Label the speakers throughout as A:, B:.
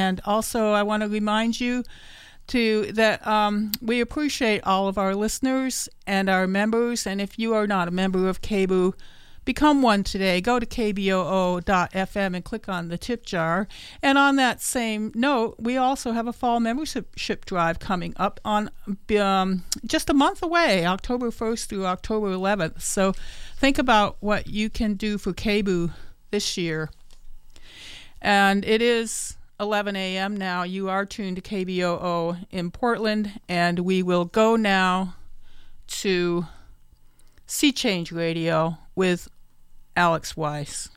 A: And also, I want to remind you that we appreciate all of our listeners and our members. And if you are not a member of KBOO, become one today. Go to kboo.fm and click on the tip jar. And on that same note, we also have a fall membership drive coming up on just a month away, October 1st through October 11th. So think about what you can do for KBOO this year. And it is 11 a.m. now. You are tuned to KBOO in Portland, and we will go now to Sea Change Radio with Alex Weiss.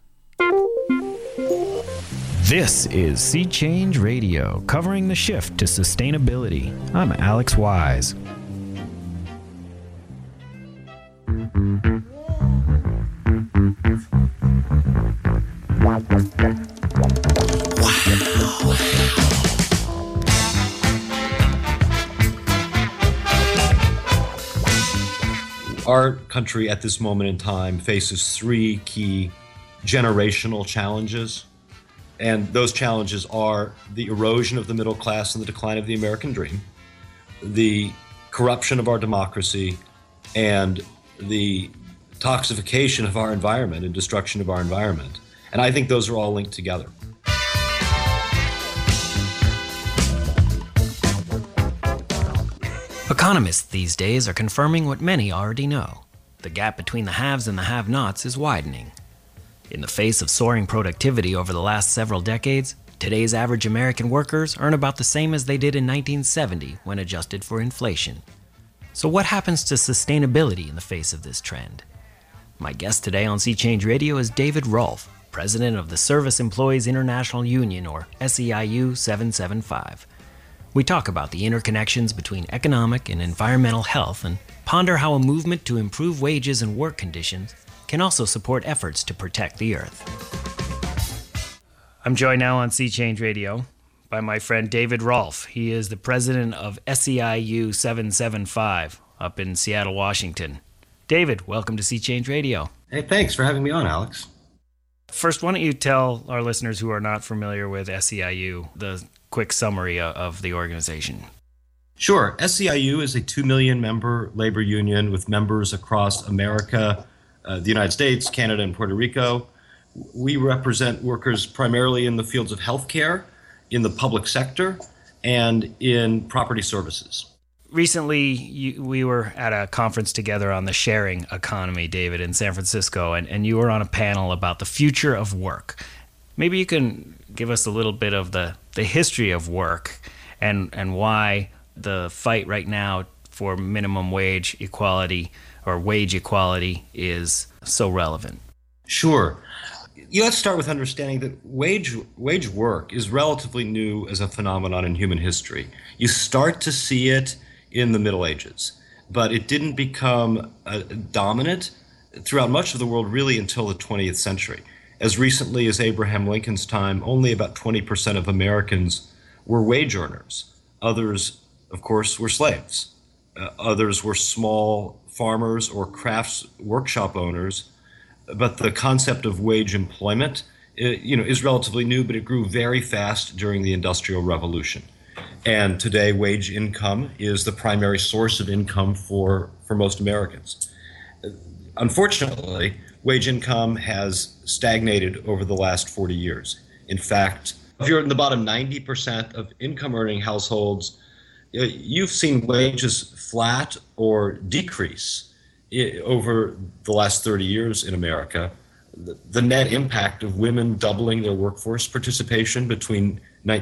B: This is Sea Change Radio, covering the shift to sustainability. I'm Alex Wise.
C: Our country at this moment in time faces three key generational challenges, and those challenges are the erosion of the middle class and the decline of the American dream, the corruption of our democracy, and the toxification of our environment and destruction of our environment. And I think those are all linked together.
B: Economists these days are confirming what many already know. The gap between the haves and the have-nots is widening. In the face of soaring productivity over the last several decades, today's average American workers earn about the same as they did in 1970 when adjusted for inflation. So what happens to sustainability in the face of this trend? My guest today on Sea Change Radio is David Rolfe, president of the Service Employees International Union, or SEIU 775. We talk about the interconnections between economic and environmental health and ponder how a movement to improve wages and work conditions can also support efforts to protect the earth. I'm joined now on Sea Change Radio by my friend David Rolfe. He is the president of SEIU 775 up in Seattle, Washington. David, welcome to Sea Change Radio.
C: Hey, thanks for having me on, Alex.
B: First, why don't you tell our listeners who are not familiar with SEIU the quick summary of the organization?
C: Sure. SEIU is a 2 million member labor union with members across America, the United States, Canada, and Puerto Rico. We represent workers primarily in the fields of healthcare, in the public sector, and in property services.
B: Recently, we were at a conference together on the sharing economy, David, in San Francisco, and you were on a panel about the future of work. Maybe you can give us a little bit of the history of work and why the fight right now for minimum wage equality or wage equality is so relevant.
C: Sure. Let's start with understanding that wage work is relatively new as a phenomenon in human history. You start to see it in the Middle Ages, but it didn't become dominant throughout much of the world really until the 20th century. As recently as Abraham Lincoln's time, only about 20% of Americans were wage earners. Others, of course, were slaves. Others were small farmers or crafts workshop owners. But the concept of wage employment, is relatively new, but it grew very fast during the Industrial Revolution. And today, wage income is the primary source of income for most Americans. Unfortunately, wage income has stagnated over the last 40 years. In fact, if you're in the bottom 90% of income earning households, you've seen wages flat or decrease over the last 30 years in America. The net impact of women doubling their workforce participation between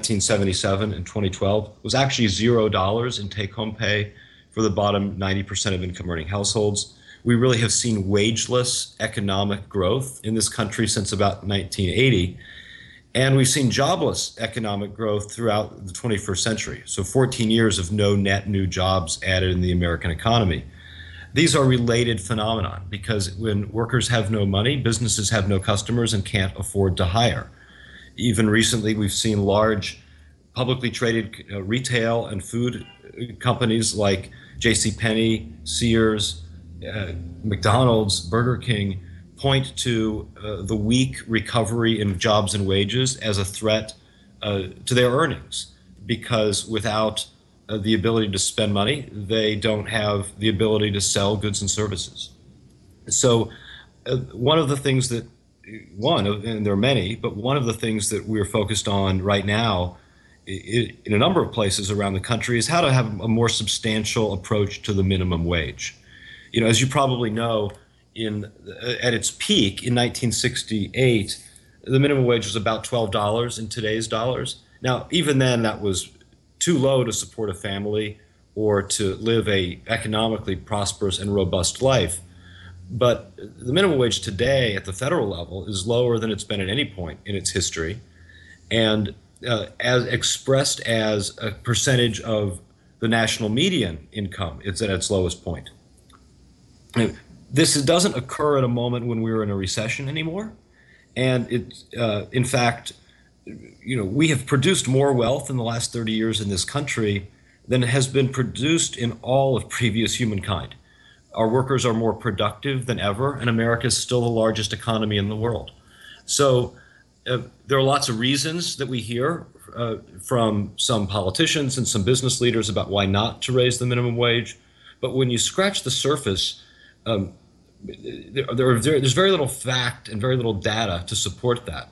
C: 1977 and 2012 was actually $0 in take-home pay for the bottom 90% of income earning households. We really have seen wageless economic growth in this country since about 1980. And we've seen jobless economic growth throughout the 21st century. So 14 years of no net new jobs added in the American economy. These are related phenomena because when workers have no money, businesses have no customers and can't afford to hire. Even recently, we've seen large publicly traded retail and food companies like JCPenney, Sears, McDonald's, Burger King point to the weak recovery in jobs and wages as a threat to their earnings, because without the ability to spend money, they don't have the ability to sell goods and services. So one of the things that, and there are many, but one of the things that we're focused on right now in a number of places around the country is how to have a more substantial approach to the minimum wage. As you probably know, at its peak in 1968, the minimum wage was about $12 in today's dollars. Now, even then, that was too low to support a family or to live a economically prosperous and robust life. But the minimum wage today at the federal level is lower than it's been at any point in its history. And as expressed as a percentage of the national median income, it's at its lowest point. This doesn't occur at a moment when we're in a recession anymore. And in fact, we have produced more wealth in the last 30 years in this country than has been produced in all of previous humankind. Our workers are more productive than ever, and America is still the largest economy in the world. So there are lots of reasons that we hear from some politicians and some business leaders about why not to raise the minimum wage. But when you scratch the surface, there's very little fact and very little data to support that.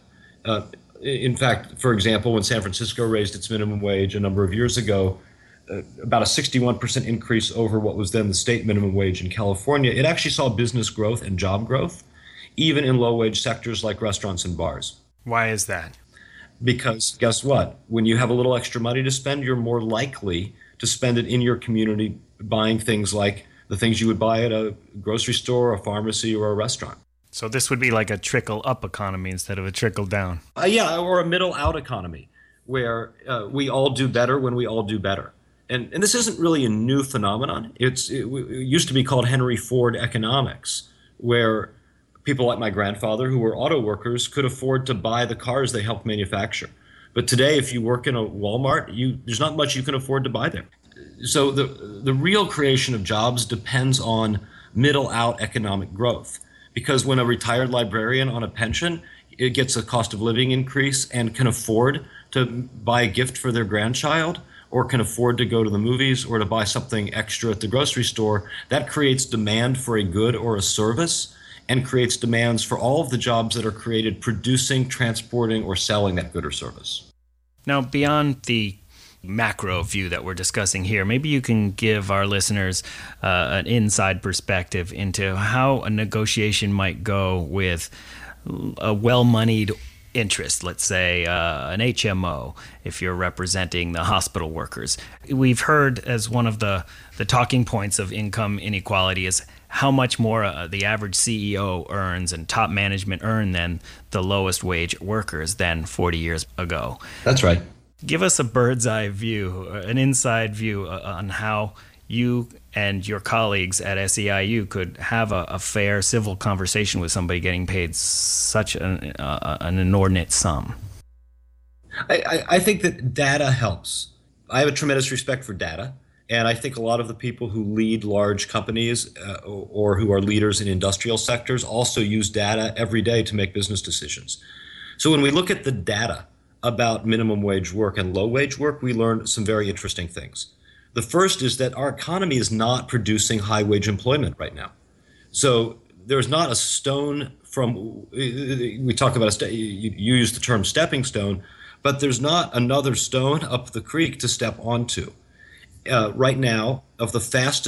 C: In fact, for example, when San Francisco raised its minimum wage a number of years ago, about a 61% increase over what was then the state minimum wage in California, it actually saw business growth and job growth, even in low-wage sectors like restaurants and bars.
B: Why is that?
C: Because guess what? When you have a little extra money to spend, you're more likely to spend it in your community buying things like the things you would buy at a grocery store, a pharmacy, or a restaurant.
B: So this would be like a trickle-up economy instead of a trickle-down.
C: Yeah, or a middle-out economy where we all do better when we all do better. And this isn't really a new phenomenon. It used to be called Henry Ford economics, where people like my grandfather who were auto workers could afford to buy the cars they helped manufacture. But today, if you work in a Walmart, there's not much you can afford to buy there. So the real creation of jobs depends on middle-out economic growth. Because when a retired librarian on a pension, it gets a cost of living increase and can afford to buy a gift for their grandchild, or can afford to go to the movies or to buy something extra at the grocery store, that creates demand for a good or a service and creates demands for all of the jobs that are created producing, transporting, or selling that good or service.
B: Now, beyond the macro view that we're discussing here, maybe you can give our listeners an inside perspective into how a negotiation might go with a well-moneyed interest, let's say an HMO, if you're representing the hospital workers. We've heard as one of the talking points of income inequality is how much more the average CEO earns and top management earn than the lowest wage workers than 40 years ago.
C: That's right.
B: Give us a bird's eye view, an inside view on how you and your colleagues at SEIU could have a fair civil conversation with somebody getting paid such an inordinate sum.
C: I think that data helps. I have a tremendous respect for data, and I think a lot of the people who lead large companies or who are leaders in industrial sectors also use data every day to make business decisions. So when we look at the data about minimum wage work and low wage work, we learn some very interesting things. The first is that our economy is not producing high wage employment right now. So there's not a stone from, we talk about, you use the term stepping stone, but there's not another stone up the creek to step onto. Right now, of the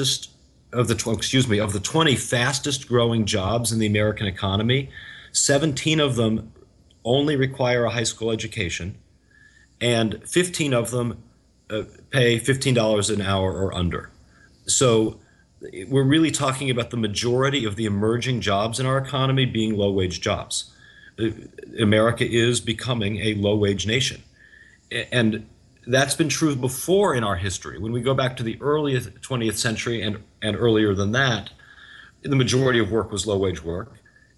C: 20 fastest growing jobs in the American economy, 17 of them only require a high school education, and 15 of them pay $15 an hour or under. So we're really talking about the majority of the emerging jobs in our economy being low-wage jobs. America is becoming a low-wage nation. And that's been true before in our history. When we go back to the early 20th century and earlier than that, the majority of work was low-wage work.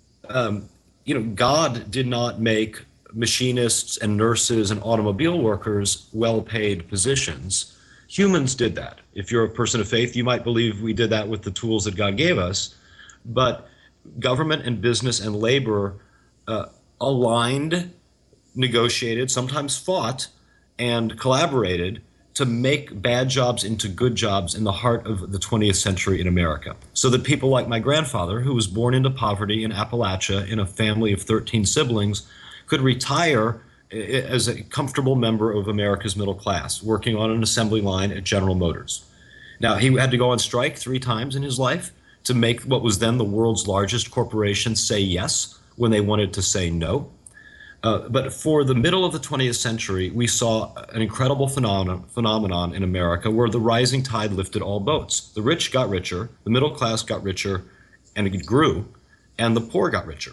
C: God did not make machinists and nurses and automobile workers well-paid positions. Humans did that. If you're a person of faith, you might believe we did that with the tools that God gave us. But government and business and labor aligned, negotiated, sometimes fought and collaborated to make bad jobs into good jobs in the heart of the 20th century in America. So that people like my grandfather, who was born into poverty in Appalachia in a family of 13 siblings, could retire as a comfortable member of America's middle class, working on an assembly line at General Motors. Now, he had to go on strike 3 times in his life to make what was then the world's largest corporation say yes when they wanted to say no. But for the middle of the 20th century, we saw an incredible phenomenon in America where the rising tide lifted all boats. The rich got richer, the middle class got richer, and it grew, and the poor got richer.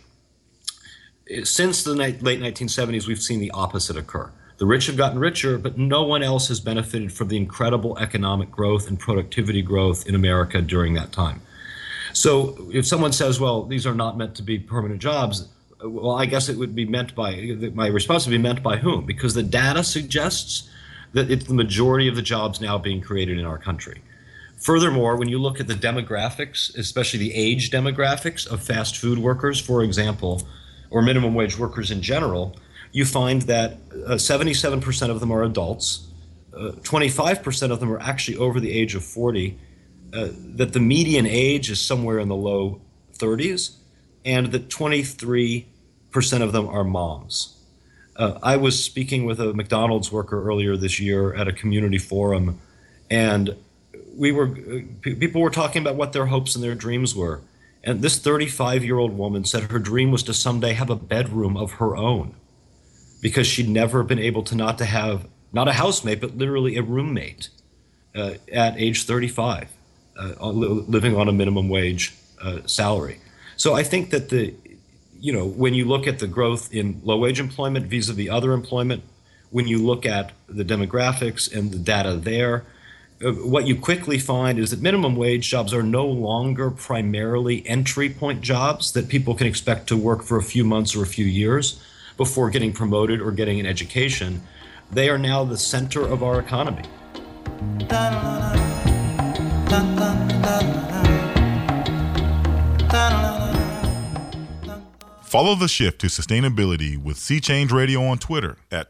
C: Since the late 1970s, we've seen the opposite occur. The rich have gotten richer, but no one else has benefited from the incredible economic growth and productivity growth in America during that time. So if someone says, well, these are not meant to be permanent jobs, well, I guess it would be meant by, my response would be meant by whom? Because the data suggests that it's the majority of the jobs now being created in our country. Furthermore, when you look at the demographics, especially the age demographics of fast food workers, for example, or minimum wage workers in general, you find that 77% of them are adults, 25% of them are actually over the age of 40, that the median age is somewhere in the low 30s, and that 23% of them are moms. I was speaking with a McDonald's worker earlier this year at a community forum, and people were talking about what their hopes and their dreams were. And this 35-year-old woman said her dream was to someday have a bedroom of her own, because she'd never been able to not have not a housemate, but literally a roommate at age 35, living on a minimum wage salary. So I think that when you look at the growth in low-wage employment vis-a-vis other employment, when you look at the demographics and the data there, what you quickly find is that minimum wage jobs are no longer primarily entry point jobs that people can expect to work for a few months or a few years before getting promoted or getting an education. They are now the center of our economy.
D: Follow the shift to sustainability with Sea Change Radio on Twitter at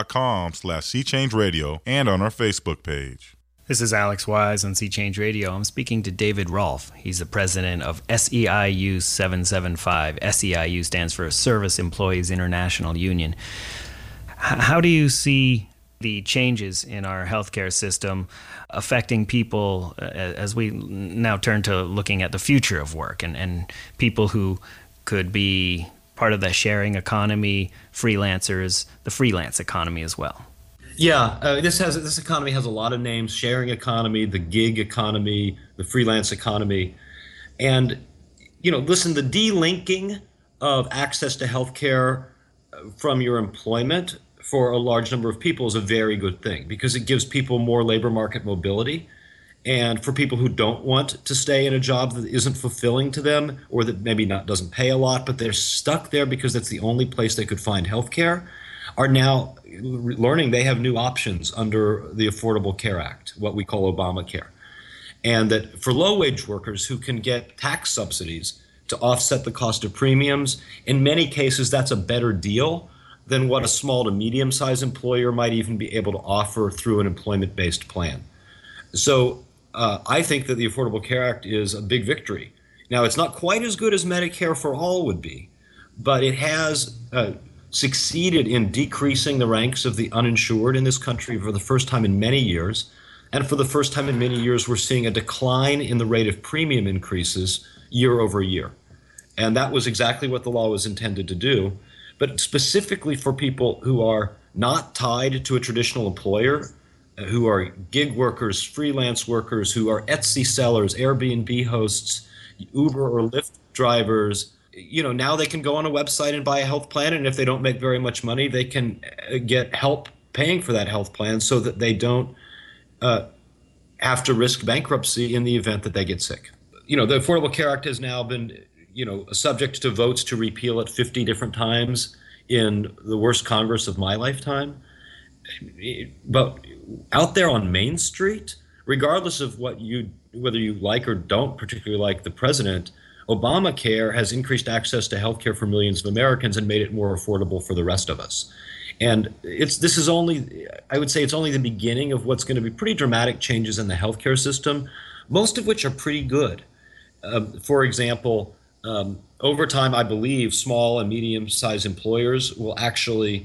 D: twitter.com/SeaChangeRadio and on our Facebook page.
B: This is Alex Wise on Sea Change Radio. I'm speaking to David Rolfe. He's the president of SEIU 775. SEIU stands for Service Employees International Union. How do you see the changes in our healthcare system affecting people as we now turn to looking at the future of work and people who could be part of the sharing economy, freelancers, the freelance economy as well?
C: Yeah, this economy has a lot of names: sharing economy, the gig economy, the freelance economy. And, listen, the delinking of access to healthcare from your employment for a large number of people is a very good thing, because it gives people more labor market mobility. And for people who don't want to stay in a job that isn't fulfilling to them, or that maybe doesn't pay a lot, but they're stuck there because that's the only place they could find healthcare, are now learning they have new options under the Affordable Care Act, what we call Obamacare. And that for low-wage workers who can get tax subsidies to offset the cost of premiums, in many cases that's a better deal than what a small to medium-sized employer might even be able to offer through an employment-based plan. So I think that the Affordable Care Act is a big victory. Now, it's not quite as good as Medicare for All would be, but it has succeeded in decreasing the ranks of the uninsured in this country for the first time in many years. And for the first time in many years, we're seeing a decline in the rate of premium increases year over year. And that was exactly what the law was intended to do. But specifically for people who are not tied to a traditional employer, who are gig workers, freelance workers, who are Etsy sellers, Airbnb hosts, Uber or Lyft drivers, now they can go on a website and buy a health plan, and if they don't make very much money, they can get help paying for that health plan so that they don't have to risk bankruptcy in the event that they get sick. The Affordable Care Act has now been, subject to votes to repeal it 50 different times in the worst Congress of my lifetime. But out there on Main Street, regardless of whether you like or don't particularly like the president, Obamacare has increased access to health care for millions of Americans and made it more affordable for the rest of us. And I would say it's only the beginning of what's going to be pretty dramatic changes in the healthcare system, most of which are pretty good. For example, over time, I believe small and medium-sized employers will actually,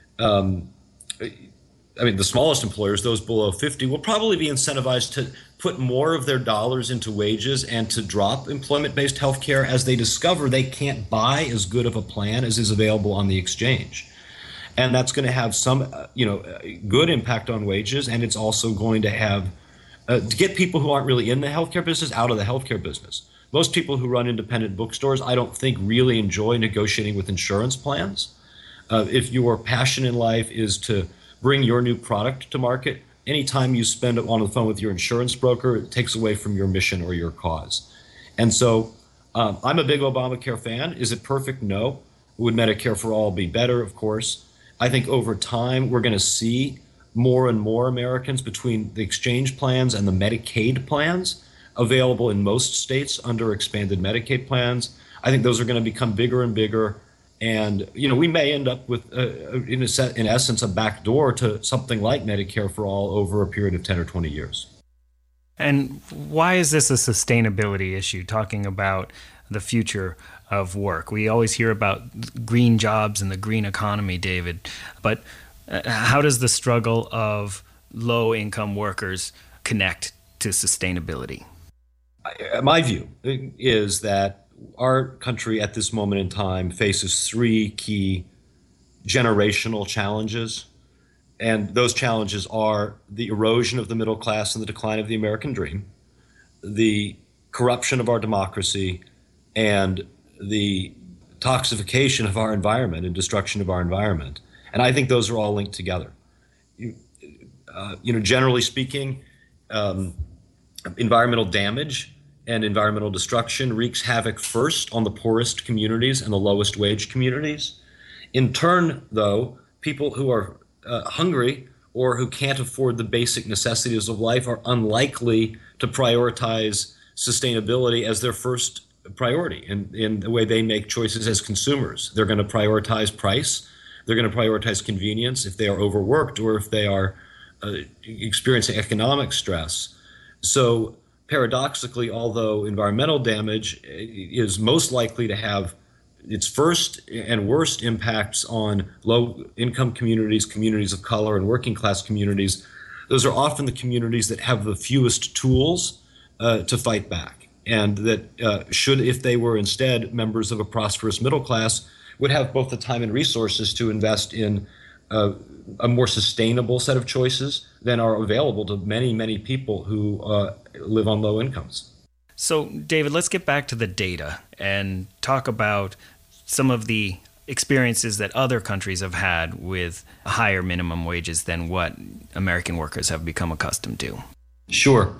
C: the smallest employers, those below 50, will probably be incentivized to put more of their dollars into wages and to drop employment-based healthcare as they discover they can't buy as good of a plan as is available on the exchange. And that's going to have some, good impact on wages, and it's also going to have to get people who aren't really in the healthcare business out of the healthcare business. Most people who run independent bookstores, I don't think, really enjoy negotiating with insurance plans. If your passion in life is to bring your new product to market, anytime you spend it on the phone with your insurance broker, it takes away from your mission or your cause. And so I'm a big Obamacare fan. Is it perfect? No. Would Medicare for all be better? Of course. I think over time, we're going to see more and more Americans between the exchange plans and the Medicaid plans available in most states under expanded Medicaid plans. I think those are going to become bigger and bigger. And, we may end up with, in essence, a backdoor to something like Medicare for all over a period of 10 or 20 years.
B: And why is this a sustainability issue, talking about the future of work? We always hear about green jobs and the green economy, David, but how does the struggle of low-income workers connect to sustainability?
C: My view is that our country at this moment in time faces three key generational challenges. And those challenges are the erosion of the middle class and the decline of the American dream, the corruption of our democracy, and the toxification of our environment and destruction of our environment. And I think those are all linked together. Generally speaking, environmental damage and environmental destruction wreaks havoc first on the poorest communities and the lowest wage communities. In turn, though, people who are hungry or who can't afford the basic necessities of life are unlikely to prioritize sustainability as their first priority in the way they make choices as consumers. They're going to prioritize price. They're going to prioritize convenience if they are overworked or if they are experiencing economic stress. So paradoxically, although environmental damage is most likely to have its first and worst impacts on low-income communities, communities of color, and working-class communities, those are often the communities that have the fewest tools to fight back, and that if they were instead members of a prosperous middle class, would have both the time and resources to invest in a more sustainable set of choices than are available to many, many people who live on low incomes.
B: So, David, let's get back to the data and talk about some of the experiences that other countries have had with higher minimum wages than what American workers have become accustomed to.
C: Sure.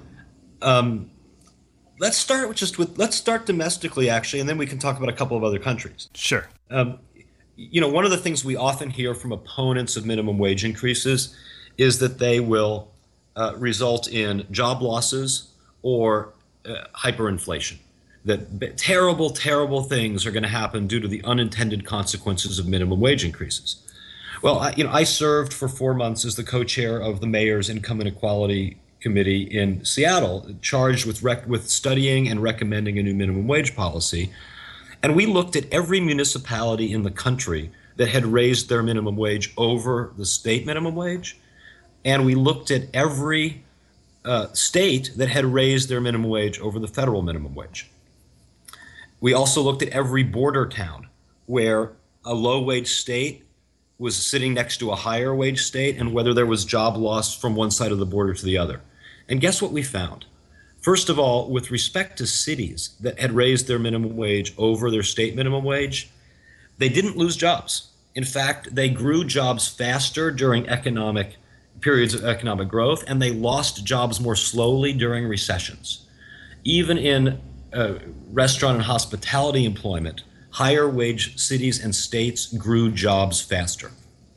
C: Let's start domestically, actually, and then we can talk about a couple of other countries.
B: Sure.
C: One of the things we often hear from opponents of minimum wage increases is that they will result in job losses or hyperinflation, that terrible, terrible things are going to happen due to the unintended consequences of minimum wage increases. Well, I served for 4 months as the co-chair of the Mayor's Income Inequality Committee in Seattle, charged with studying and recommending a new minimum wage policy. And we looked at every municipality in the country that had raised their minimum wage over the state minimum wage. And we looked at every state that had raised their minimum wage over the federal minimum wage. We also looked at every border town where a low wage state was sitting next to a higher wage state and whether there was job loss from one side of the border to the other. And guess what we found? First of all, with respect to cities that had raised their minimum wage over their state minimum wage, they didn't lose jobs. In fact, they grew jobs faster during periods of economic growth, and they lost jobs more slowly during recessions. Even in restaurant and hospitality employment, higher wage cities and states grew jobs faster.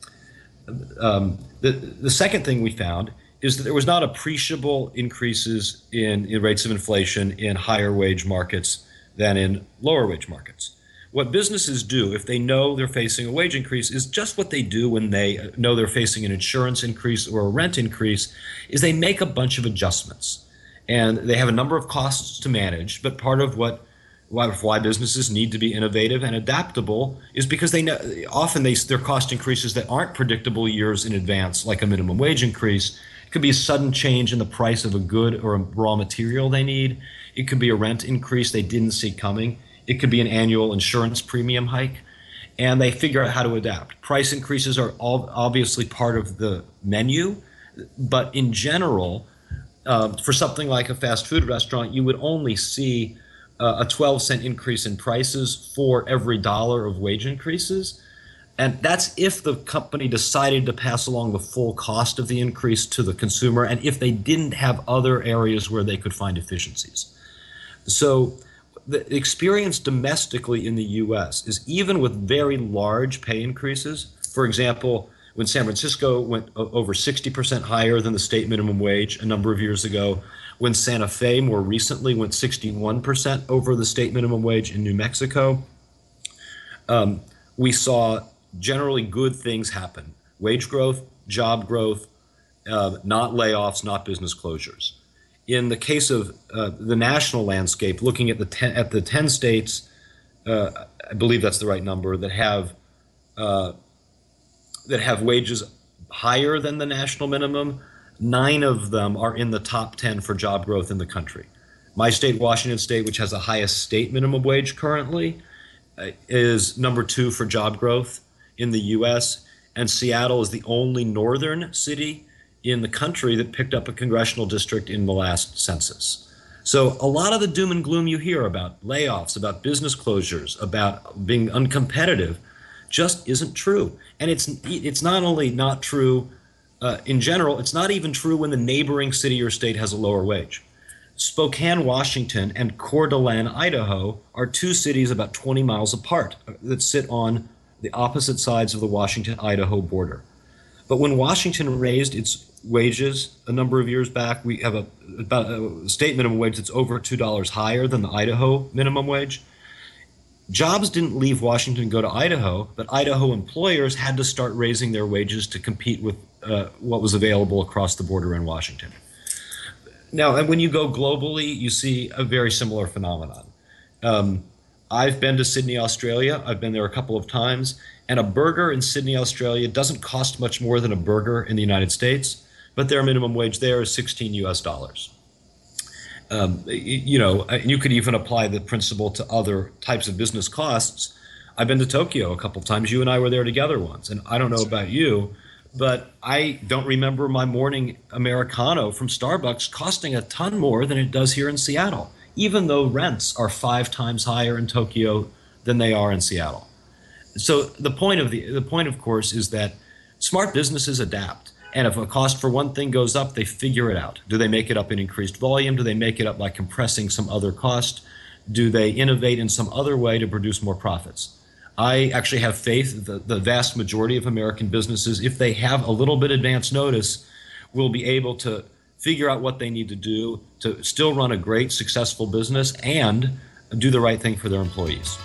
C: The second thing we found is that there was not appreciable increases in rates of inflation in higher wage markets than in lower wage markets. what businesses do if they know they're facing a wage increase is just what they do when they know they're facing an insurance increase or a rent increase, is they make a bunch of adjustments. And they have a number of costs to manage, but part of why businesses need to be innovative and adaptable is because they know often their cost increases that aren't predictable years in advance, like a minimum wage increase. It could be a sudden change in the price of a good or a raw material they need. It could be a rent increase they didn't see coming. It could be an annual insurance premium hike. And they figure out how to adapt. Price increases are obviously part of the menu, but in general, for something like a fast food restaurant, you would only see a 12-cent increase in prices for every dollar of wage increases. And that's if the company decided to pass along the full cost of the increase to the consumer, and if they didn't have other areas where they could find efficiencies. So the experience domestically in the U.S. is even with very large pay increases. For example, when San Francisco went over 60% higher than the state minimum wage a number of years ago, when Santa Fe more recently went 61% over the state minimum wage in New Mexico, we saw generally good things happen. Wage growth, job growth, not layoffs, not business closures. In the case of the national landscape, looking at the 10 states, I believe that's the right number, that have wages higher than the national minimum, 9 of them are in the top 10 for job growth in the country. My state, Washington State, which has the highest state minimum wage currently, is number 2 for job growth in the U.S., and Seattle is the only northern city in the country that picked up a congressional district in the last census. So a lot of the doom and gloom you hear about layoffs, about business closures, about being uncompetitive, just isn't true. And it's not only not true in general, it's not even true when the neighboring city or state has a lower wage. Spokane, Washington, and Coeur d'Alene, Idaho, are 2 cities about 20 miles apart that sit on the opposite sides of the Washington-Idaho border. But when Washington raised its wages a number of years back, we have about a state minimum wage that's over $2 higher than the Idaho minimum wage. Jobs didn't leave Washington and go to Idaho, but Idaho employers had to start raising their wages to compete with what was available across the border in Washington. Now, and when you go globally, you see a very similar phenomenon. I've been to Sydney, Australia. I've been there a couple of times, and a burger in Sydney, Australia doesn't cost much more than a burger in the United States, but their minimum wage there is $16 US. You could even apply the principle to other types of business costs. I've been to Tokyo a couple of times. You and I were there together once, and I don't know about you, but I don't remember my morning Americano from Starbucks costing a ton more than it does here in Seattle, even though rents are 5 times higher in Tokyo than they are in Seattle. So the point, of course, is that smart businesses adapt. And if a cost for one thing goes up, they figure it out. Do they make it up in increased volume? Do they make it up by compressing some other cost? Do they innovate in some other way to produce more profits? I actually have faith that the vast majority of American businesses, if they have a little bit advance notice, will be able to figure out what they need to do to still run a great, successful business and do the right thing for their employees.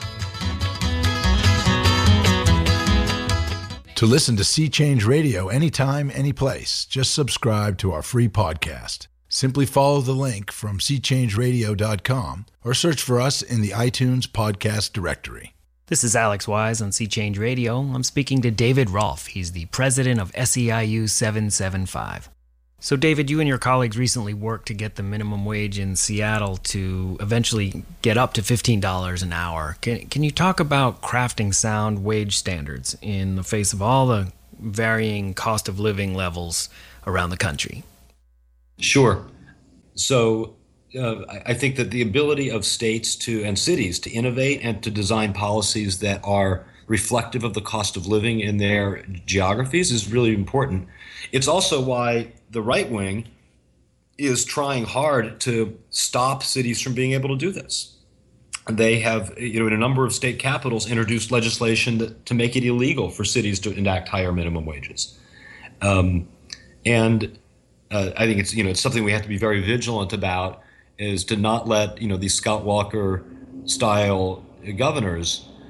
E: To listen to Sea Change Radio anytime, anyplace, just subscribe to our free podcast. Simply follow the link from seachangeradio.com or search for us in the iTunes podcast directory.
B: This is Alex Wise on Sea Change Radio. I'm speaking to David Rolfe. He's the president of SEIU 775. So, David, you and your colleagues recently worked to get the minimum wage in Seattle to eventually get up to $15 an hour. Can you talk about crafting sound wage standards in the face of all the varying cost of living levels around the country?
C: Sure. So, I think that the ability of states and cities to innovate and to design policies that are reflective of the cost of living in their geographies is really important. It's also why the right wing is trying hard to stop cities from being able to do this. They have, in a number of state capitals, introduced legislation to make it illegal for cities to enact higher minimum wages. I think it's something we have to be very vigilant about, is to not let these Scott Walker style governors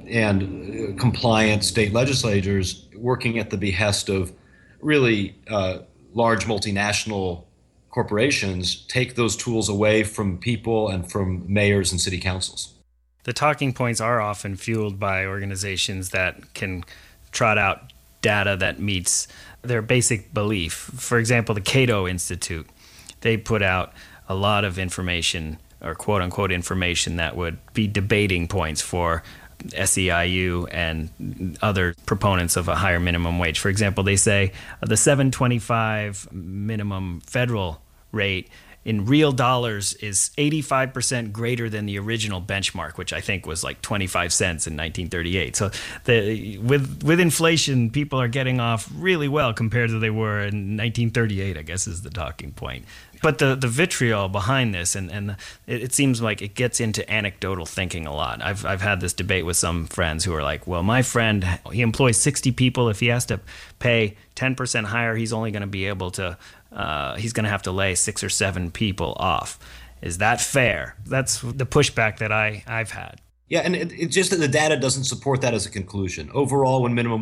C: and compliant state legislators working at the behest of really large multinational corporations take those tools away from people and from mayors and city councils.
B: The talking points are often fueled by organizations that can trot out data that meets their basic belief. For example, the Cato Institute, they put out a lot of information, or quote-unquote information, that would be debating points for SEIU and other proponents of a higher minimum wage. For example, they say the $7.25 minimum federal rate in real dollars is 85% greater than the original benchmark, which I think was like 25 cents in 1938. So with inflation, people are getting off really well compared to they were in 1938, I guess is the talking point. But the vitriol behind this, and it seems like it gets into anecdotal thinking a lot. I've had this debate with some friends who are like, well, my friend, he employs 60 people. If he has to pay 10% higher, he's only going to be able to, he's going to have to lay 6 or 7 people off. Is that fair? That's the pushback that I've had.
C: Yeah, and it's just that the data doesn't support that as a conclusion. Overall, when minimum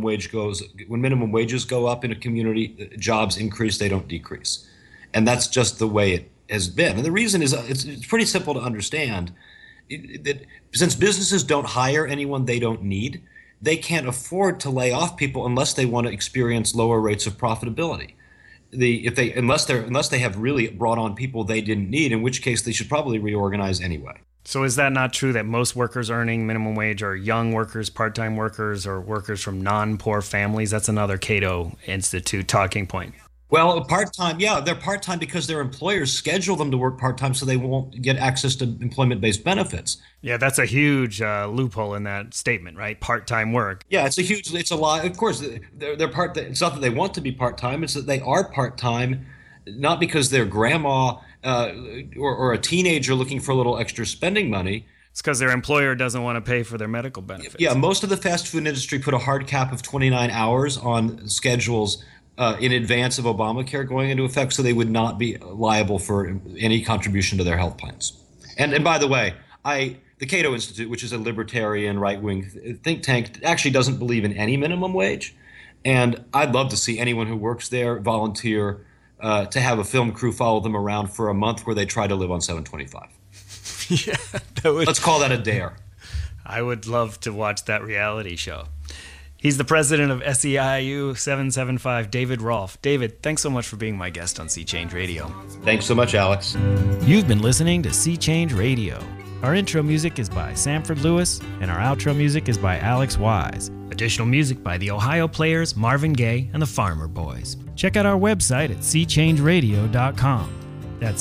C: wages go up in a community, jobs increase, they don't decrease. And that's just the way it has been. And the reason is it's pretty simple to understand. That since businesses don't hire anyone they don't need, they can't afford to lay off people unless they want to experience lower rates of profitability. Unless they have really brought on people they didn't need, in which case they should probably reorganize anyway.
B: So is that not true that most workers earning minimum wage are young workers, part-time workers, or workers from non-poor families? That's another Cato Institute talking point.
C: Well, part-time, yeah, they're part-time because their employers schedule them to work part-time so they won't get access to employment-based benefits.
B: Yeah, that's a huge loophole in that statement, right? Part-time work.
C: Yeah, it's a lot. Of course, it's not that they want to be part-time, it's that they are part-time, not because they're grandma or a teenager looking for a little extra spending money.
B: It's because their employer doesn't want to pay for their medical benefits.
C: Yeah, most of the fast food industry put a hard cap of 29 hours on schedules in advance of Obamacare going into effect, so they would not be liable for any contribution to their health plans. And by the way, the Cato Institute, which is a libertarian right-wing think tank, actually doesn't believe in any minimum wage. And I'd love to see anyone who works there volunteer to have a film crew follow them around for a month where they try to live on $7.25.
B: Yeah,
C: let's call that a dare.
B: I would love to watch that reality show. He's the president of SEIU 775, David Rolfe. David, thanks so much for being my guest on Sea Change Radio.
C: Thanks so much, Alex.
B: You've been listening to Sea Change Radio. Our intro music is by Sanford Lewis, and our outro music is by Alex Wise. Additional music by the Ohio Players, Marvin Gaye, and the Farmer Boys. Check out our website at seachangeradio.com. That's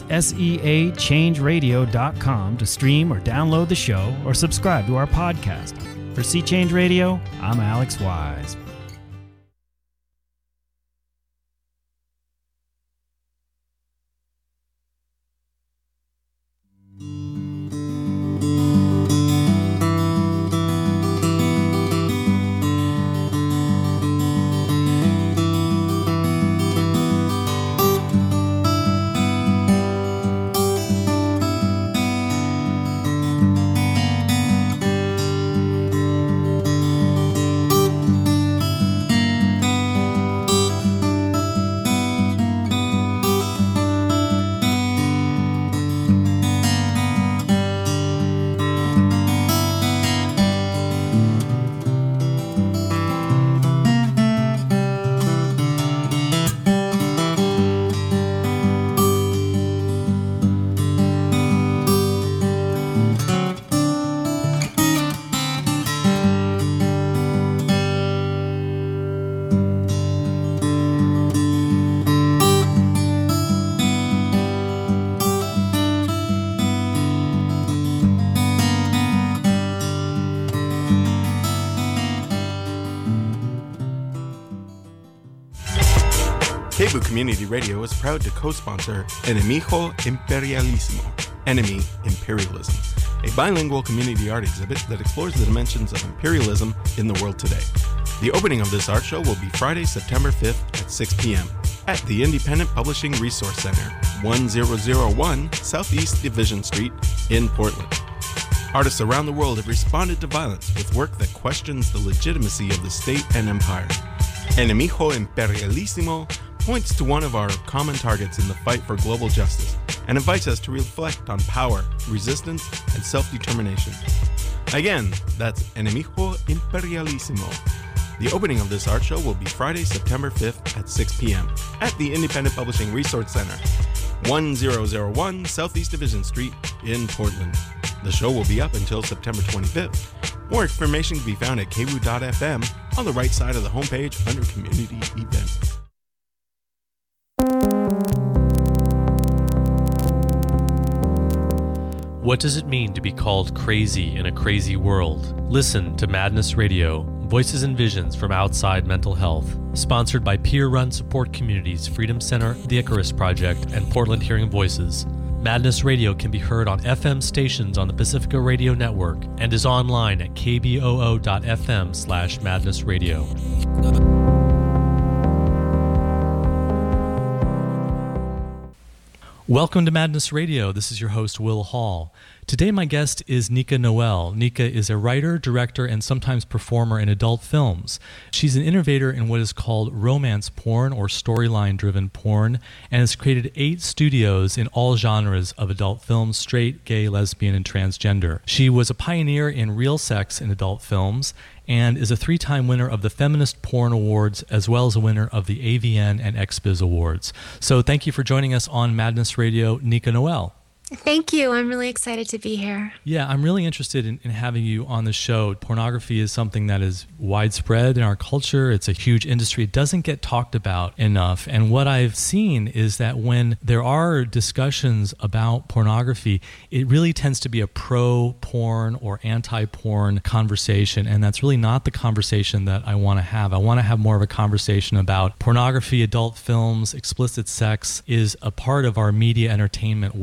B: SEAchangeradio.com to stream or download the show or subscribe to our podcast. For Sea Change Radio, I'm Alex Wise.
F: KBOO Community Radio is proud to co-sponsor Enemigo Imperialismo, Enemy Imperialism, a bilingual community art exhibit that explores the dimensions of imperialism in the world today. The opening of this art show will be Friday, September 5th at 6 p.m. at the Independent Publishing Resource Center, 1001 Southeast Division Street in Portland. Artists around the world have responded to violence with work that questions the legitimacy of the state and empire. Enemigo Imperialísimo points to one of our common targets in the fight for global justice and invites us to reflect on power, resistance, and self-determination. Again, that's Enemigo Imperialísimo. The opening of this art show will be Friday, September 5th at 6 p.m. at the Independent Publishing Resource Center, 1001 Southeast Division Street in Portland. The show will be up until September 25th. More information can be found at kwu.fm on the right side of the homepage under Community Events.
G: What does it mean to be called crazy in a crazy world? Listen to Madness Radio, Voices and Visions from Outside Mental Health, sponsored by peer-run support communities Freedom Center, the Icarus Project, and Portland Hearing Voices. Madness Radio can be heard on FM stations on the Pacifica Radio Network and is online at kboo.fm/madnessradio. Welcome to Madness Radio. This is your host, Will Hall. Today my guest is Nika Noel. Nika is a writer, director, and sometimes performer in adult films. She's an innovator in what is called romance porn or storyline-driven porn, and has created 8 studios in all genres of adult films, straight, gay, lesbian, and transgender. She was a pioneer in real sex in adult films, and is a 3-time winner of the Feminist Porn Awards, as well as a winner of the AVN and XBiz Awards. So thank you for joining us on Madness Radio, Nika Noel.
H: Thank you. I'm really excited to be here.
G: Yeah, I'm really interested in having you on the show. Pornography is something that is widespread in our culture. It's a huge industry. It doesn't get talked about enough. And what I've seen is that when there are discussions about pornography, it really tends to be a pro-porn or anti-porn conversation. And that's really not the conversation that I want to have. I want to have more of a conversation about pornography, adult films, explicit sex is a part of our media entertainment